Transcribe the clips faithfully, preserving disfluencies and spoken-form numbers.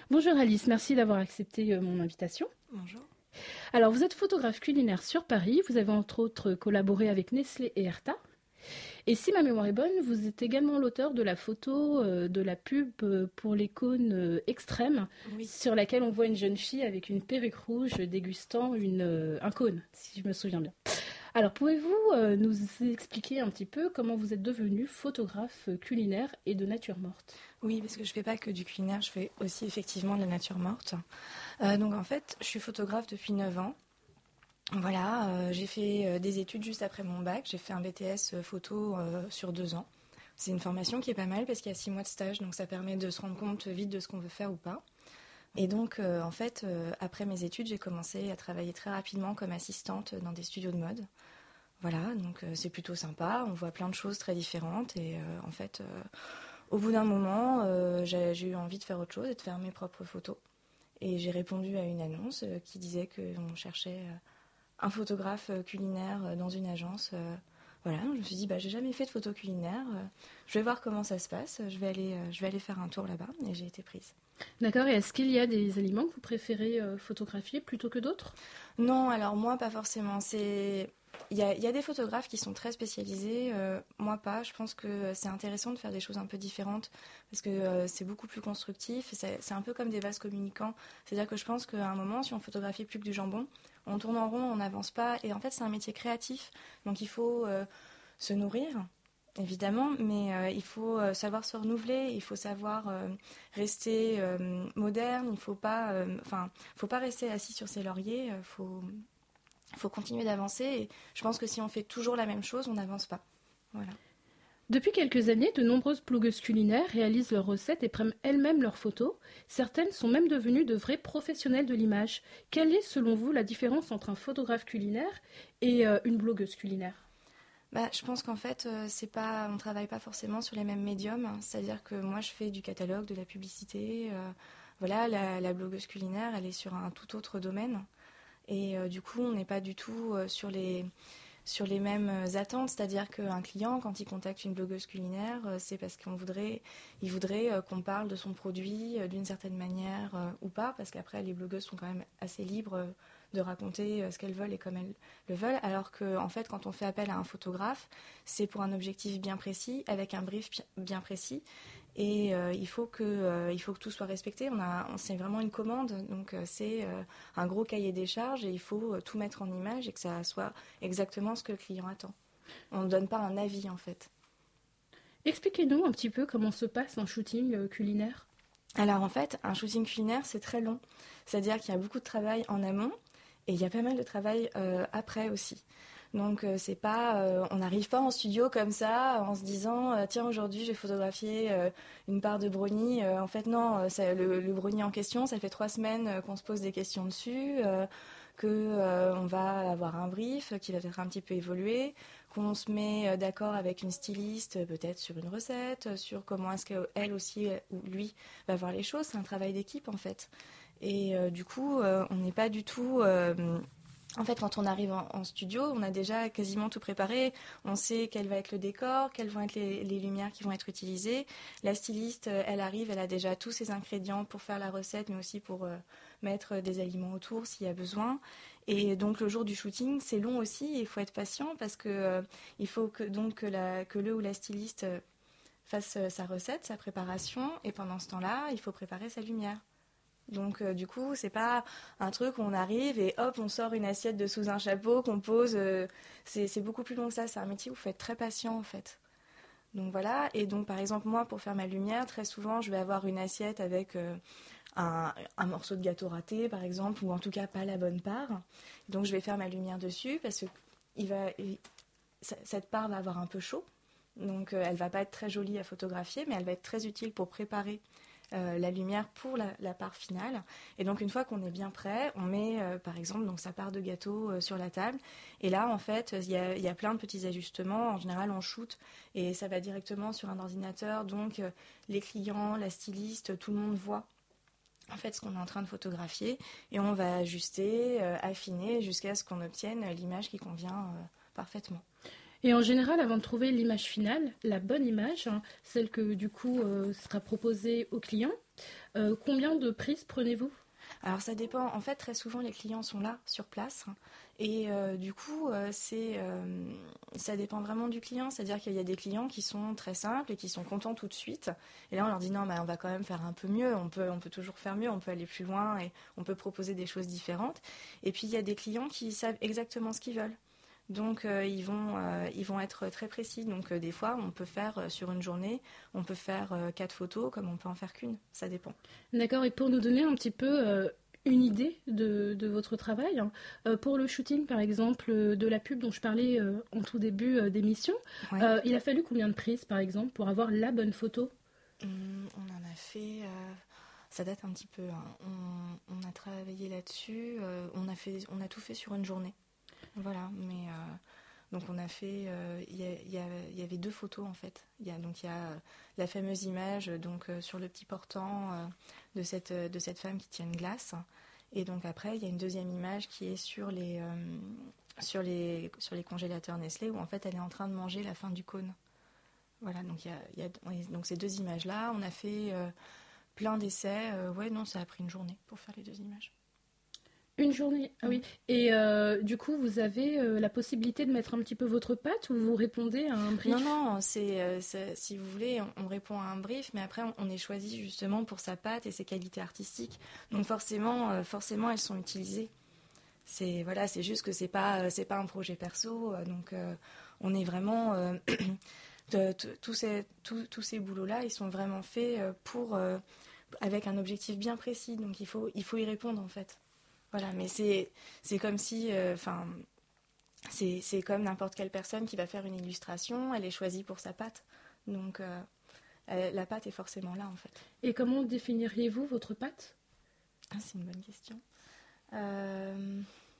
Bonjour Alice, merci d'avoir accepté euh, mon invitation. Bonjour. Alors, vous êtes photographe culinaire sur Paris, vous avez entre autres collaboré avec Nestlé et Erta. Et si ma mémoire est bonne, vous êtes également l'auteur de la photo euh, de la pub euh, pour les cônes euh, extrêmes, Oui. sur laquelle on voit une jeune fille avec une perruque rouge dégustant une, euh, un cône, si je me souviens bien. Alors, pouvez-vous euh, nous expliquer un petit peu comment vous êtes devenu photographe culinaire et de nature morte? Oui, parce que je fais pas que du culinaire, je fais aussi effectivement de la nature morte. Euh, donc en fait, je suis photographe depuis neuf ans. Voilà, euh, j'ai fait euh, des études juste après mon bac. J'ai fait un B T S photo euh, sur deux ans. C'est une formation qui est pas mal parce qu'il y a six mois de stage, donc ça permet de se rendre compte vite de ce qu'on veut faire ou pas. Et donc, euh, en fait, euh, après mes études, j'ai commencé à travailler très rapidement comme assistante dans des studios de mode. Voilà, donc euh, c'est plutôt sympa. On voit plein de choses très différentes. Et euh, en fait, euh, au bout d'un moment, euh, j'ai, j'ai eu envie de faire autre chose et de faire mes propres photos. Et j'ai répondu à une annonce euh, qui disait qu'on cherchait euh, un photographe euh, culinaire euh, dans une agence. Euh, voilà, donc je me suis dit, bah, j'ai jamais fait de photo culinaire. Euh, je vais voir comment ça se passe. Je vais aller, euh, je vais aller faire un tour là-bas. Et j'ai été prise. D'accord, et est-ce qu'il y a des aliments que vous préférez euh, photographier plutôt que d'autres? Non, alors moi, pas forcément. C'est... Il y a, il y a des photographes qui sont très spécialisés, euh, moi pas. Je pense que c'est intéressant de faire des choses un peu différentes parce que euh, c'est beaucoup plus constructif. C'est, c'est un peu comme des vases communicants. C'est-à-dire que je pense qu'à un moment, si on photographie plus que du jambon, on tourne en rond, on n'avance pas. Et en fait, c'est un métier créatif. Donc il faut euh, se nourrir, évidemment, mais euh, il faut euh, savoir se renouveler, il faut savoir euh, rester euh, moderne. Il ne faut pas, euh, enfin, faut pas rester assis sur ses lauriers. Il faut Il faut continuer d'avancer et je pense que si on fait toujours la même chose, on n'avance pas. Voilà. Depuis quelques années, de nombreuses blogueuses culinaires réalisent leurs recettes et prennent elles-mêmes leurs photos. Certaines sont même devenues de vrais professionnels de l'image. Quelle est, selon vous, la différence entre un photographe culinaire et euh, une blogueuse culinaire? Bah, je pense qu'en fait, euh, c'est pas, on ne travaille pas forcément sur les mêmes médiums. C'est-à-dire que moi, je fais du catalogue, de la publicité. Euh, voilà, la, la blogueuse culinaire, elle est sur un tout autre domaine. Et euh, du coup, on n'est pas du tout euh, sur les, sur les mêmes attentes. C'est-à-dire qu'un client, quand il contacte une blogueuse culinaire, euh, c'est parce qu'on voudrait, il voudrait euh, qu'on parle de son produit euh, d'une certaine manière euh, ou pas, parce qu'après, les blogueuses sont quand même assez libres euh, de raconter euh, ce qu'elles veulent et comme elles le veulent. Alors que, en fait, quand on fait appel à un photographe, c'est pour un objectif bien précis, avec un brief bien précis. Et euh, il faut que euh, il faut que tout soit respecté. On a, on, c'est vraiment une commande, donc euh, c'est euh, un gros cahier des charges et il faut euh, tout mettre en image et que ça soit exactement ce que le client attend. On ne donne pas un avis en fait. Expliquez-nous un petit peu comment se passe un shooting euh, culinaire. Alors en fait, un shooting culinaire c'est très long, c'est-à-dire qu'il y a beaucoup de travail en amont et il y a pas mal de travail euh, après aussi. Donc euh, c'est pas, euh, on n'arrive pas en studio comme ça en se disant euh, tiens aujourd'hui je vais photographier euh, une part de brownie. Euh, en fait non, euh, ça, le, le brownie en question, ça fait trois semaines euh, qu'on se pose des questions dessus, euh, que euh, on va avoir un brief qui va peut-être un petit peu évoluer, qu'on se met euh, d'accord avec une styliste euh, peut-être sur une recette, sur comment est-ce qu'elle aussi euh, ou lui va voir les choses. C'est un travail d'équipe en fait. Et euh, du coup euh, on n'est pas du tout euh, En fait, quand on arrive en, en studio, on a déjà quasiment tout préparé. On sait quel va être le décor, quelles vont être les, les lumières qui vont être utilisées. La styliste, elle arrive, elle a déjà tous ses ingrédients pour faire la recette, mais aussi pour euh, mettre des aliments autour s'il y a besoin. Et donc le jour du shooting, c'est long aussi. Il faut être patient parce que euh, il faut que donc que, la, que le ou la styliste fasse sa recette, sa préparation, et pendant ce temps-là, il faut préparer sa lumière. Donc euh, du coup, c'est pas un truc où on arrive et hop, on sort une assiette de sous un chapeau qu'on pose. Euh, c'est, c'est beaucoup plus long que ça. C'est un métier où il faut être très patient en fait. Donc voilà. Et donc par exemple, moi, pour faire ma lumière, très souvent, je vais avoir une assiette avec euh, un, un morceau de gâteau raté, par exemple, ou en tout cas pas la bonne part. Donc je vais faire ma lumière dessus parce que il va, il, cette part va avoir un peu chaud. Donc euh, elle va pas être très jolie à photographier, mais elle va être très utile pour préparer Euh, la lumière pour la, la part finale. Et donc une fois qu'on est bien prêt, on met euh, par exemple donc sa part de gâteau euh, sur la table. Et là en fait il y a, y a plein de petits ajustements. En général on shoot et ça va directement sur un ordinateur. Donc euh, les clients, la styliste, tout le monde voit en fait ce qu'on est en train de photographier et on va ajuster, euh, affiner jusqu'à ce qu'on obtienne l'image qui convient euh, parfaitement. Et en général, avant de trouver l'image finale, la bonne image, hein, celle que du coup euh, sera proposée au client, Euh, combien de prises prenez-vous ? Alors ça dépend, en fait très souvent les clients sont là sur place et euh, du coup euh, c'est, euh, ça dépend vraiment du client, c'est-à-dire qu'il y a des clients qui sont très simples et qui sont contents tout de suite et là on leur dit non mais on va quand même faire un peu mieux, on peut, on peut toujours faire mieux, on peut aller plus loin et on peut proposer des choses différentes et puis il y a des clients qui savent exactement ce qu'ils veulent. Donc euh, ils, vont, euh, ils vont être très précis. Donc euh, des fois, on peut faire euh, sur une journée, on peut faire euh, quatre photos comme on peut en faire qu'une. Ça dépend. D'accord, et pour nous donner un petit peu euh, une idée de, de votre travail, hein, euh, pour le shooting par exemple euh, de la pub dont je parlais euh, en tout début euh, d'émission, Ouais. euh, il a fallu combien de prises par exemple pour avoir la bonne photo ? Hum, on en a fait... euh, ça date un petit peu. Hein. On, on a travaillé là-dessus. euh, on, a fait, on a tout fait sur une journée. Voilà, mais... euh, donc on a fait... Il y, y, y avait deux photos en fait. Y a, donc il y a euh, la fameuse image donc, euh, sur le petit portant euh, de, cette, de cette femme qui tient une glace. Et donc après, il y a une deuxième image qui est sur les, euh, sur les, sur les congélateurs Nestlé où en fait elle est en train de manger la fin du cône. Voilà, donc il y a, y a donc ces deux images-là. On a fait euh, plein d'essais. Euh, ouais, non, ça a pris une journée pour faire les deux images. Une journée, ah oui. Et euh, du coup, vous avez euh, la possibilité de mettre un petit peu votre patte ou vous répondez à un brief ? Non, non, c'est, euh, c'est, si vous voulez, on, on répond à un brief, mais après, on, on est choisi justement pour sa patte et ses qualités artistiques. Donc forcément, euh, forcément, elles sont utilisées. C'est, voilà, c'est juste que c'est pas, euh, c'est pas un projet perso. Euh, donc euh, on est vraiment... Euh, tous ces, tous, tous ces boulots-là, ils sont vraiment faits pour, euh, avec un objectif bien précis. Donc il faut, il faut y répondre, en fait. Voilà, mais c'est, c'est comme si, enfin, euh, c'est, c'est comme n'importe quelle personne qui va faire une illustration, elle est choisie pour sa patte. Donc, euh, elle, la patte est forcément là, en fait. Et comment définiriez-vous votre patte ? Ah, c'est une bonne question. Euh,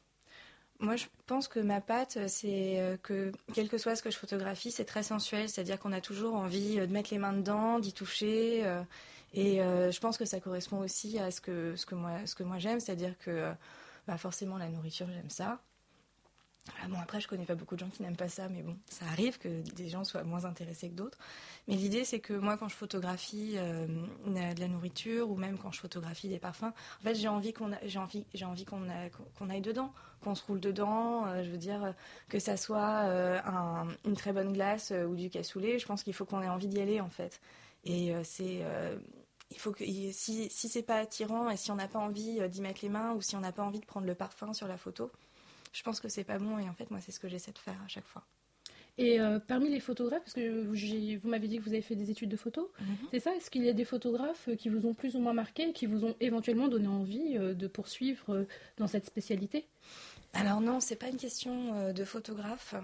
moi, je pense que ma patte, c'est que, quel que soit ce que je photographie, c'est très sensuel. C'est-à-dire qu'on a toujours envie de mettre les mains dedans, d'y toucher. Euh, Et euh, je pense que ça correspond aussi à ce que, ce que, moi, ce que moi j'aime, c'est-à-dire que euh, bah forcément la nourriture, j'aime ça. Ah bon, après, je connais pas beaucoup de gens qui n'aiment pas ça, mais bon, ça arrive que des gens soient moins intéressés que d'autres. Mais l'idée, c'est que moi, quand je photographie euh, de la nourriture ou même quand je photographie des parfums, en fait, j'ai envie qu'on, a, j'ai envie, j'ai envie qu'on, a, qu'on aille dedans, qu'on se roule dedans. Euh, je veux dire, que ça soit euh, un, une très bonne glace euh, ou du cassoulet. Je pense qu'il faut qu'on ait envie d'y aller, en fait. Et euh, c'est... Euh, il faut que, si, si c'est pas attirant et si on n'a pas envie d'y mettre les mains ou si on n'a pas envie de prendre le parfum sur la photo, je pense que c'est pas bon et en fait moi c'est ce que j'essaie de faire à chaque fois. Et euh, parmi les photographes, parce que j'ai, vous m'avez dit que vous avez fait des études de photo, mm-hmm. c'est ça ? Est-ce qu'il y a des photographes qui vous ont plus ou moins marqué et qui vous ont éventuellement donné envie euh, de poursuivre euh, dans cette spécialité ? Alors non, c'est pas une question euh, de photographe.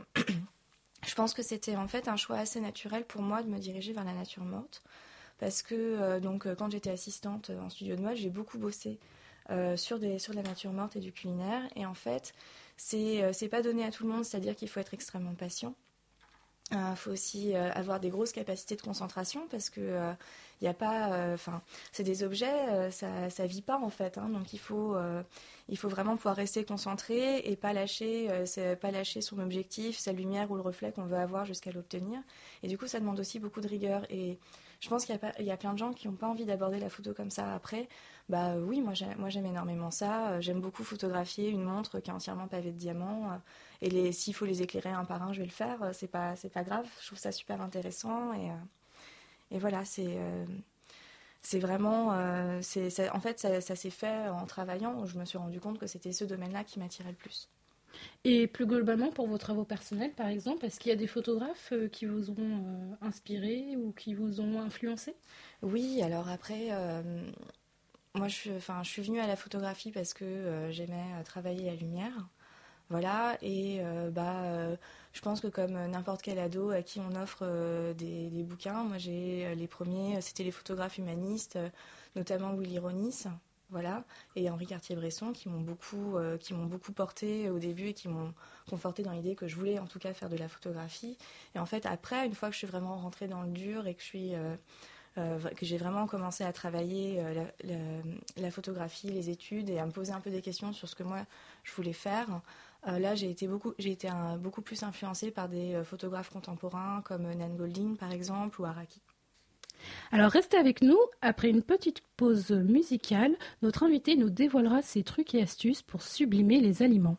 Je pense que c'était en fait un choix assez naturel pour moi de me diriger vers la nature morte. Parce que euh, donc, quand j'étais assistante en studio de mode, j'ai beaucoup bossé euh, sur, des, sur de la nature morte et du culinaire. Et en fait, c'est, euh, c'est pas donné à tout le monde, c'est-à-dire qu'il faut être extrêmement patient. Il euh, faut aussi euh, avoir des grosses capacités de concentration parce que euh, y a pas, enfin, euh, c'est des objets, euh, ça, ça vit pas en fait. Hein, donc il faut, euh, il faut vraiment pouvoir rester concentré et pas lâcher, euh, c'est, pas lâcher son objectif, sa lumière ou le reflet qu'on veut avoir jusqu'à l'obtenir. Et du coup, ça demande aussi beaucoup de rigueur. Et je pense qu'il y a, pas, il y a plein de gens qui n'ont pas envie d'aborder la photo comme ça après. Bah oui, moi j'aime, moi j'aime énormément ça. J'aime beaucoup photographier une montre qui est entièrement pavée de diamants. Et les, s'il faut les éclairer un par un, je vais le faire. C'est pas, c'est pas grave. Je trouve ça super intéressant. Et, et voilà, c'est, euh, c'est vraiment... Euh, c'est, ça, en fait, ça, ça s'est fait en travaillant. Je me suis rendu compte que c'était ce domaine-là qui m'attirait le plus. Et plus globalement, pour vos travaux personnels, par exemple, est-ce qu'il y a des photographes qui vous ont euh, inspiré ou qui vous ont influencé ? Oui, alors après, euh, moi, je, enfin, je suis venue à la photographie parce que euh, j'aimais travailler la lumière. Voilà, et euh, bah, euh, je pense que comme n'importe quel ado à qui on offre euh, des, des bouquins, moi, j'ai les premiers, c'était les photographes humanistes, notamment Willy Ronis. Voilà, et Henri Cartier-Bresson qui m'ont beaucoup, euh, qui m'ont beaucoup porté au début et qui m'ont conforté dans l'idée que je voulais en tout cas faire de la photographie. Et en fait, après, une fois que je suis vraiment rentrée dans le dur et que je suis, euh, euh, que j'ai vraiment commencé à travailler euh, la, la, la photographie, les études et à me poser un peu des questions sur ce que moi je voulais faire, euh, là j'ai été beaucoup, j'ai été un, beaucoup plus influencée par des photographes contemporains comme Nan Goldin par exemple ou Araki. Alors restez avec nous, après une petite pause musicale, notre invité nous dévoilera ses trucs et astuces pour sublimer les aliments.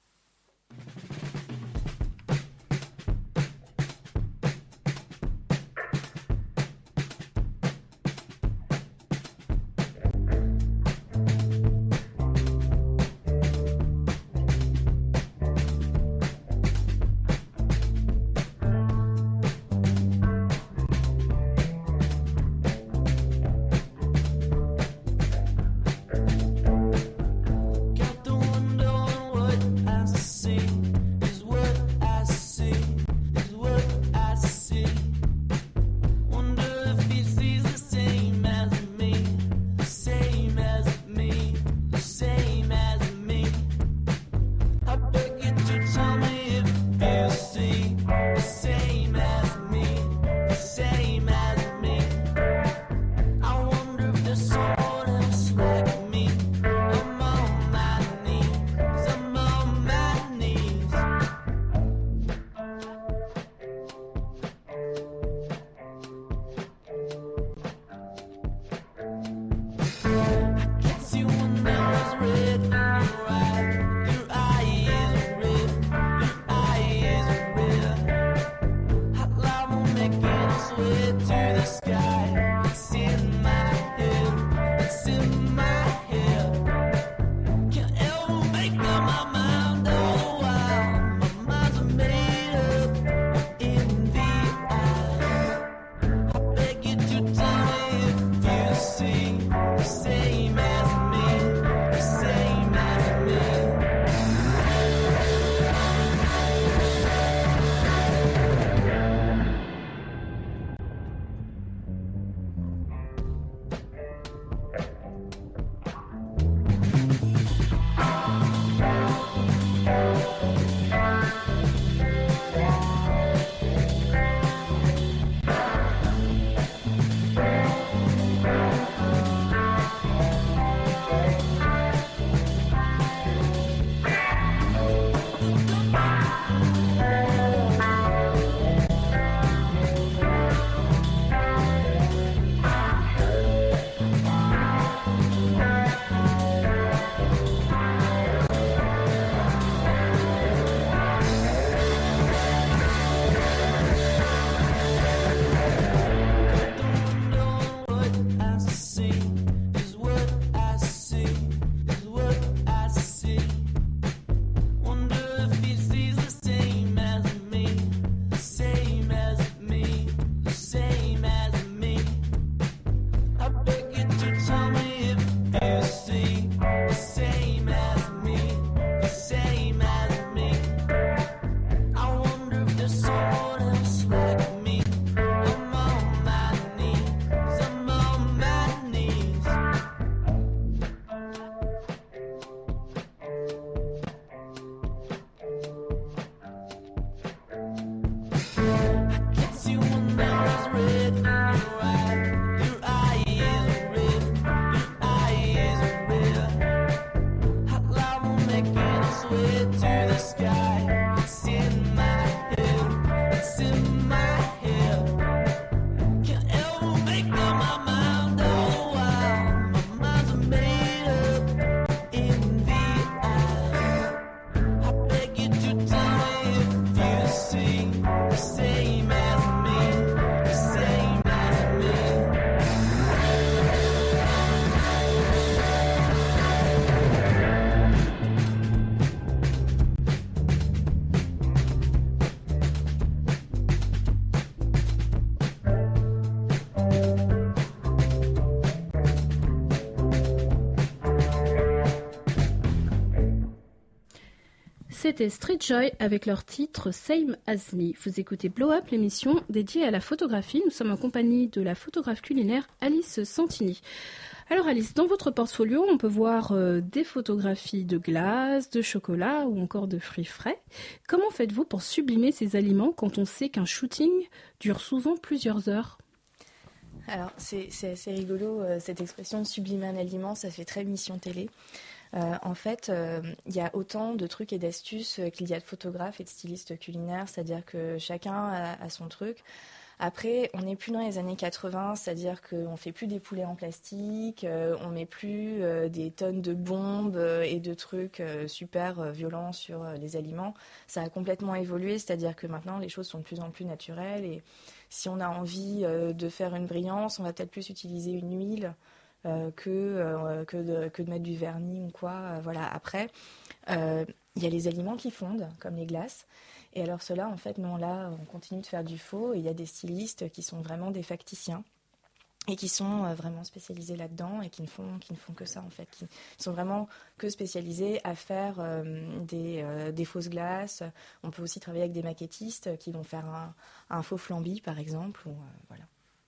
C'était Street Joy avec leur titre Same As Me. Vous écoutez Blow Up, l'émission dédiée à la photographie. Nous sommes en compagnie de la photographe culinaire Alice Santini. Alors Alice, dans votre portfolio, on peut voir euh, des photographies de glace, de chocolat ou encore de fruits frais. Comment faites-vous pour sublimer ces aliments quand on sait qu'un shooting dure souvent plusieurs heures ? Alors c'est, c'est assez rigolo, euh, cette expression sublimer un aliment, ça fait très mission télé. Euh, en fait, il euh, y a autant de trucs et d'astuces qu'il y a de photographes et de stylistes culinaires, c'est-à-dire que chacun a, a son truc. Après, on n'est plus dans les années quatre-vingts, c'est-à-dire qu'on ne fait plus des poulets en plastique, euh, on ne met plus euh, des tonnes de bombes euh, et de trucs euh, super euh, violents sur euh, les aliments. Ça a complètement évolué, c'est-à-dire que maintenant, les choses sont de plus en plus naturelles. Et si on a envie euh, de faire une brillance, on va peut-être plus utiliser une huile euh, que, euh, que, de, que de mettre du vernis ou quoi. Euh, voilà. Après, euh, il y a les aliments qui fondent, comme les glaces. Et alors ceux-là, en fait, non, là, on continue de faire du faux. Et il y a des stylistes qui sont vraiment des facticiens et qui sont euh, vraiment spécialisés là-dedans et qui ne font, qui ne font que ça, en fait. Qui sont vraiment que spécialisés à faire euh, des, euh, des fausses glaces. On peut aussi travailler avec des maquettistes qui vont faire un, un faux flambi, par exemple. Ou, euh, voilà.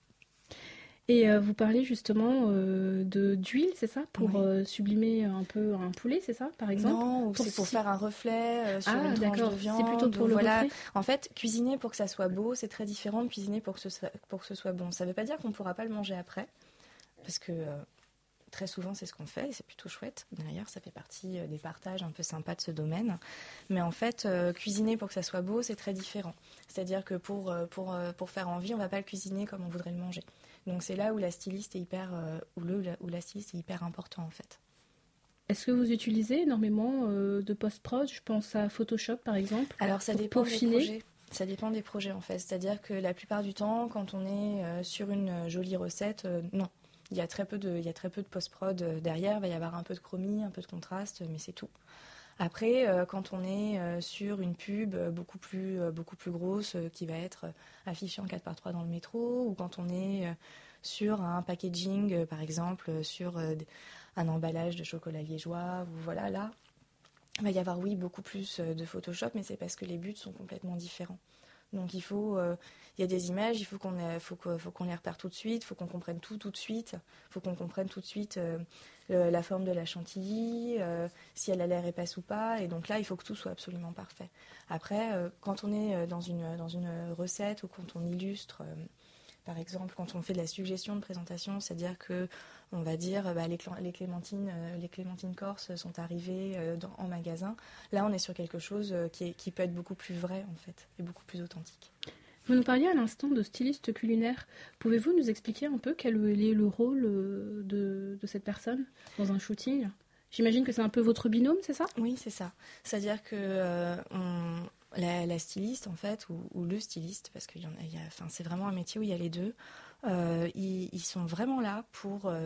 Et euh, vous parlez justement euh, de, d'huile, c'est ça? Pour Oui. euh, sublimer un peu un poulet, c'est ça, par exemple? Non, ou pour c'est pour si... faire un reflet euh, sur ah, une tranche d'accord. de viande. C'est plutôt pour le voilà. reflet. En fait, cuisiner pour que ça soit beau, c'est très différent de cuisiner pour que ce soit, pour que ce soit bon. Ça ne veut pas dire qu'on ne pourra pas le manger après, parce que euh, très souvent, c'est ce qu'on fait, et c'est plutôt chouette. D'ailleurs, ça fait partie euh, des partages un peu sympas de ce domaine. Mais en fait, euh, cuisiner pour que ça soit beau, c'est très différent. C'est-à-dire que pour, euh, pour, euh, pour faire envie, on ne va pas le cuisiner comme on voudrait le manger. Donc c'est là où la styliste est hyper, euh, où le, où la styliste est hyper important, en fait. Est-ce que vous utilisez énormément euh, de post-prod? Je pense à Photoshop, par exemple. Alors ça pour dépend peaufiner. des projets. Ça dépend des projets, en fait. C'est-à-dire que la plupart du temps, quand on est euh, sur une jolie recette, euh, non. Il y a très peu de, il y a très peu de post-prod euh, derrière. Il va y avoir un peu de chromie, un peu de contraste, mais c'est tout. Après, euh, quand on est euh, sur une pub euh, beaucoup plus, euh, beaucoup plus grosse euh, qui va être euh, affichée en quatre par trois dans le métro, ou quand on est euh, sur un packaging, euh, par exemple, euh, sur euh, un emballage de chocolat liégeois, ou voilà, là, il va y avoir, oui, beaucoup plus euh, de Photoshop, mais c'est parce que les buts sont complètement différents. Donc il faut, euh, il y a des images, il faut qu'on, ait- faut que- faut qu'on les repère tout de suite, il faut qu'on comprenne tout tout de suite, il faut qu'on comprenne tout de suite euh, le- la forme de la chantilly, euh, si elle a l'air épaisse ou pas, et donc là il faut que tout soit absolument parfait. Après, euh, quand on est euh, dans une, dans une recette ou quand on illustre, euh, par exemple, quand on fait de la suggestion de présentation, c'est-à-dire que on va dire bah, les, cl- les clémentines, euh, les clémentines corses sont arrivées euh, dans- en magasin. Là, on est sur quelque chose euh, qui, est- qui peut être beaucoup plus vrai en fait et beaucoup plus authentique. Vous nous parliez à l'instant de styliste culinaire. Pouvez-vous nous expliquer un peu quel est le rôle euh, de, de cette personne dans un shooting? J'imagine que c'est un peu votre binôme, c'est ça? Oui, c'est ça. C'est-à-dire que euh, on- la, la styliste en fait ou, ou le styliste, parce qu'il y en a, il y a- enfin, c'est vraiment un métier où il y a les deux. euh, ils, ils sont vraiment là pour euh,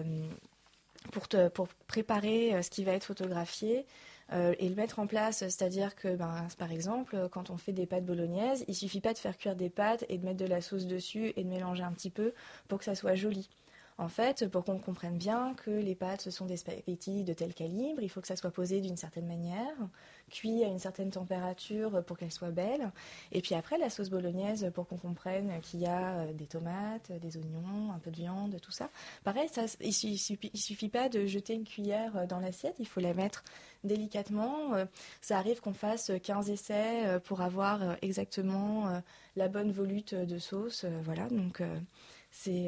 pour, te, pour préparer euh, ce qui va être photographié euh, et le mettre en place. C'est-à-dire que, ben, par exemple, quand on fait des pâtes bolognaises, il suffit pas de faire cuire des pâtes et de mettre de la sauce dessus et de mélanger un petit peu pour que ça soit joli. En fait, pour qu'on comprenne bien que les pâtes, ce sont des spaghettis de tel calibre, il faut que ça soit posé d'une certaine manière, cuit à une certaine température pour qu'elle soit belle. Et puis après, la sauce bolognaise, pour qu'on comprenne qu'il y a des tomates, des oignons, un peu de viande, tout ça. Pareil, ça, il ne suffit, il suffit pas de jeter une cuillère dans l'assiette, il faut la mettre délicatement. Ça arrive qu'on fasse quinze essais pour avoir exactement la bonne volute de sauce. Voilà, donc c'est...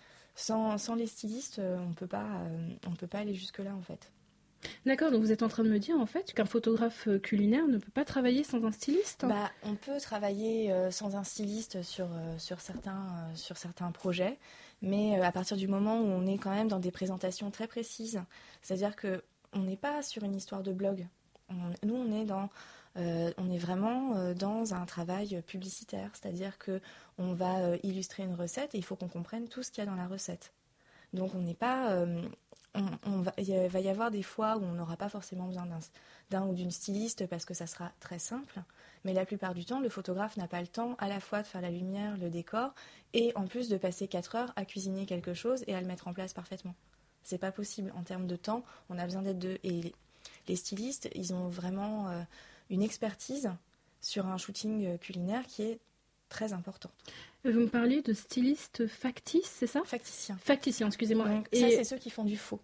Sans, sans les stylistes, on peut pas, on peut pas aller jusque-là, en fait. D'accord, donc vous êtes en train de me dire, en fait, qu'un photographe culinaire ne peut pas travailler sans un styliste? Bah, on peut travailler euh, sans un styliste sur, euh, sur, certains, euh, sur certains projets, mais euh, à partir du moment où on est quand même dans des présentations très précises, c'est-à-dire qu'on n'est pas sur une histoire de blog. On, nous, on est dans... Euh, on est vraiment euh, dans un travail publicitaire, c'est-à-dire qu'on va euh, illustrer une recette et il faut qu'on comprenne tout ce qu'il y a dans la recette. Donc on n'est pas... Euh, on, on va, il va y avoir des fois où on n'aura pas forcément besoin d'un, d'un ou d'une styliste parce que ça sera très simple, mais la plupart du temps, le photographe n'a pas le temps à la fois de faire la lumière, le décor, et en plus de passer quatre heures à cuisiner quelque chose et à le mettre en place parfaitement. C'est pas possible. En termes de temps, on a besoin d'être deux. Et les, les stylistes, ils ont vraiment... Euh, une expertise sur un shooting culinaire qui est très importante. Vous me parliez de styliste factice, c'est ça? Facticien. Facticien, excusez-moi. Donc, Et... ça, c'est ceux qui font du faux.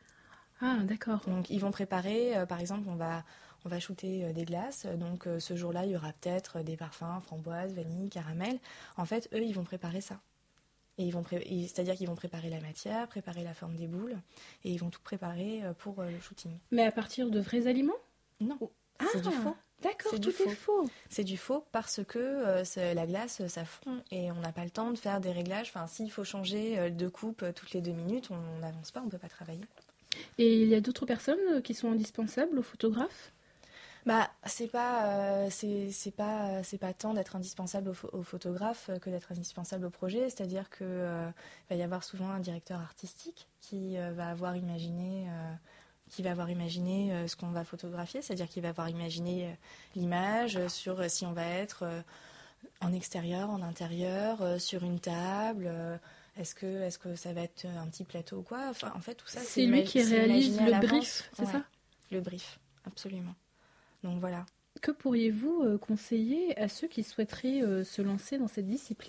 Ah, d'accord. Donc, ils vont préparer, euh, par exemple, on va, on va shooter euh, des glaces. Donc, euh, ce jour-là, il y aura peut-être des parfums, framboise, vanille, caramel. En fait, eux, ils vont préparer ça. Et ils vont pré... C'est-à-dire qu'ils vont préparer la matière, préparer la forme des boules, et ils vont tout préparer pour euh, le shooting. Mais à partir de vrais aliments? Non. Ah, c'est du faux. D'accord, c'est tout du faux. est faux. C'est du faux parce que euh, la glace, ça fond et on n'a pas le temps de faire des réglages. Enfin, s'il faut changer de coupe toutes les deux minutes, on n'avance pas, on ne peut pas travailler. Et il y a d'autres personnes qui sont indispensables aux photographes ? Bah, c'est pas, euh, c'est, c'est pas, c'est pas tant d'être indispensable au, au photographe que d'être indispensable au projet. C'est-à-dire que euh, va y avoir souvent un directeur artistique qui euh, va avoir imaginé, euh, qui va avoir imaginé euh, ce qu'on va photographier. C'est-à-dire qu'il va avoir imaginé euh, l'image euh, sur euh, si on va être euh, en extérieur, en intérieur, euh, sur une table. Euh, est-ce que, est-ce que ça va être un petit plateau ou quoi ? Enfin, en fait, tout ça, c'est, c'est lui ima- qui c'est réalise imaginé à le l'avance. brief, c'est Ouais, ça ? le brief, absolument. Donc voilà. Que pourriez-vous euh, conseiller à ceux qui souhaiteraient euh, se lancer dans cette discipline ?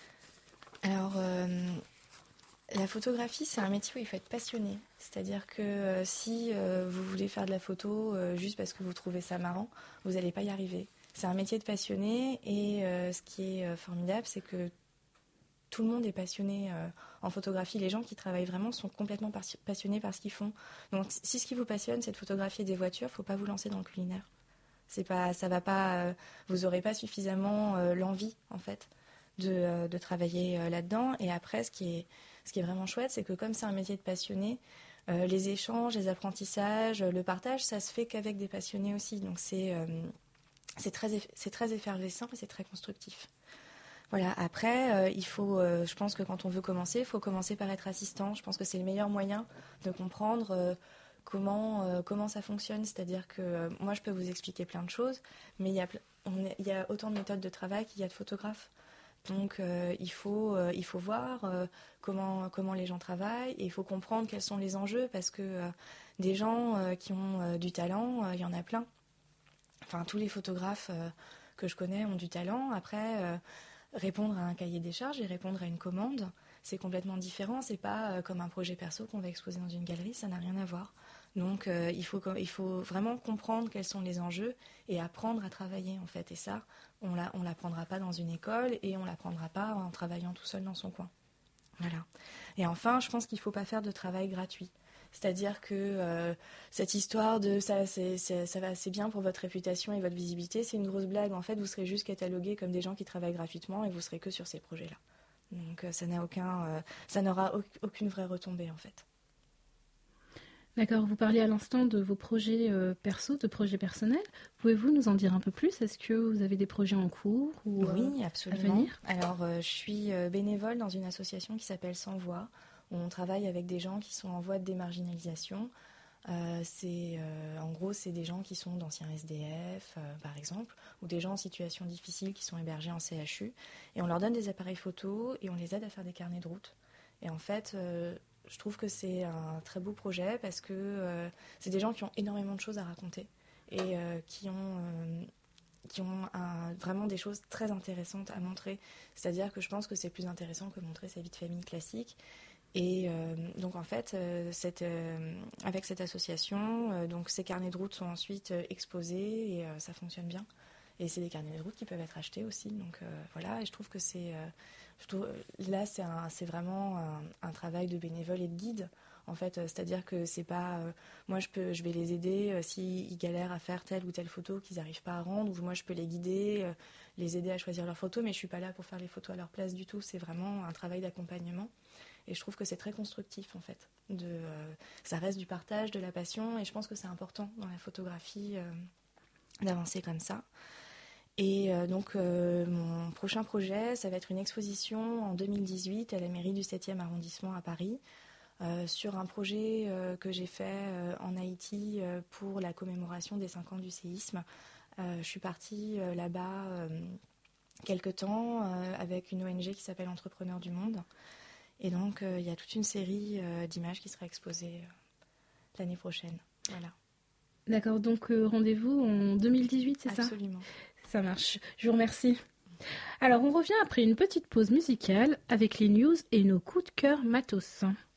Alors, euh, la photographie, c'est un métier où il faut être passionné. C'est-à-dire que euh, si euh, vous voulez faire de la photo euh, juste parce que vous trouvez ça marrant, vous n'allez pas y arriver. C'est un métier de passionné et euh, ce qui est euh, formidable, c'est que tout le monde est passionné euh, en photographie. Les gens qui travaillent vraiment sont complètement par- passionnés par ce qu'ils font. Donc, si ce qui vous passionne, c'est de photographier des voitures, il ne faut pas vous lancer dans le culinaire. C'est pas, ça va pas, euh, vous n'aurez pas suffisamment euh, l'envie, en fait, de, euh, de travailler euh, là-dedans. Et après, ce qui est, ce qui est vraiment chouette, c'est que comme c'est un métier de passionné, euh, les échanges, les apprentissages, le partage, ça se fait qu'avec des passionnés aussi. Donc, c'est, euh, c'est, très, c'est très effervescent et c'est très constructif. Voilà, après, euh, il faut, euh, je pense que quand on veut commencer, il faut commencer par être assistant. Je pense que c'est le meilleur moyen de comprendre euh, comment, euh, comment ça fonctionne. C'est-à-dire que euh, moi, je peux vous expliquer plein de choses, mais il y a, on est, il y a autant de méthodes de travail qu'il y a de photographes. Donc, euh, il, faut, euh, il faut voir euh, comment, comment les gens travaillent et il faut comprendre quels sont les enjeux parce que euh, des gens euh, qui ont euh, du talent, euh, il y en a plein. Enfin, tous les photographes euh, que je connais ont du talent. Après... Euh, Répondre à un cahier des charges et répondre à une commande, c'est complètement différent. C'est pas euh, comme un projet perso qu'on va exposer dans une galerie, ça n'a rien à voir. Donc euh, il faut, il faut vraiment comprendre quels sont les enjeux et apprendre à travailler en fait. Et ça, on la, on l'apprendra pas dans une école et on l'apprendra pas en travaillant tout seul dans son coin. Voilà. Et enfin, je pense qu'il faut pas faire de travail gratuit. C'est-à-dire que euh, cette histoire de ça, c'est, c'est, ça va, c'est bien pour votre réputation et votre visibilité, c'est une grosse blague. En fait, vous serez juste catalogués comme des gens qui travaillent gratuitement et vous serez que sur ces projets-là. Donc euh, ça n'a aucun, euh, ça n'aura au- aucune vraie retombée en fait. D'accord, vous parliez à l'instant de vos projets euh, perso, de projets personnels. Pouvez-vous nous en dire un peu plus ? Est-ce que vous avez des projets en cours ou euh, Oui, absolument. à venir ? Alors, euh, je suis euh, bénévole dans une association qui s'appelle Sans Voix. On travaille avec des gens qui sont en voie de démarginalisation. Euh, c'est, euh, en gros, c'est des gens qui sont d'anciens S D F, euh, par exemple, ou des gens en situation difficile qui sont hébergés en C H U. Et on leur donne des appareils photo et on les aide à faire des carnets de route. Et en fait, euh, je trouve que c'est un très beau projet parce que euh, c'est des gens qui ont énormément de choses à raconter et euh, qui ont... Euh, qui ont un, vraiment des choses très intéressantes à montrer. C'est-à-dire que je pense que c'est plus intéressant que montrer sa vie de famille classique. Et euh, donc en fait, euh, cette, euh, avec cette association, euh, donc ces carnets de route sont ensuite euh, exposés et euh, ça fonctionne bien. Et c'est des carnets de route qui peuvent être achetés aussi. Donc euh, voilà, et je trouve que c'est... Euh, je trouve, là, c'est, un, c'est vraiment un, un travail de bénévole et de guide. En fait, euh, c'est-à-dire que c'est pas... Euh, moi, je, peux, je vais les aider euh, s'ils galèrent à faire telle ou telle photo qu'ils n'arrivent pas à rendre. Ou moi, je peux les guider, euh, les aider à choisir leurs photos. Mais je suis pas là pour faire les photos à leur place du tout. C'est vraiment un travail d'accompagnement. Et je trouve que c'est très constructif, en fait. De, euh, ça reste du partage, de la passion. Et je pense que c'est important dans la photographie euh, d'avancer comme ça. Et euh, donc, euh, mon prochain projet, ça va être une exposition en deux mille dix-huit à la mairie du septième arrondissement à Paris, euh, sur un projet euh, que j'ai fait euh, en Haïti euh, pour la commémoration des cinq ans du séisme. Euh, je suis partie euh, là-bas euh, quelque temps euh, avec une O N G qui s'appelle Entrepreneurs du Monde. Et donc, euh, il y a toute une série euh, d'images qui sera exposée euh, l'année prochaine. Voilà. D'accord, donc euh, rendez-vous en deux mille dix-huit, c'est ça ? Absolument. Ça marche, je vous remercie. Alors, on revient après une petite pause musicale avec les news et nos coups de cœur matos.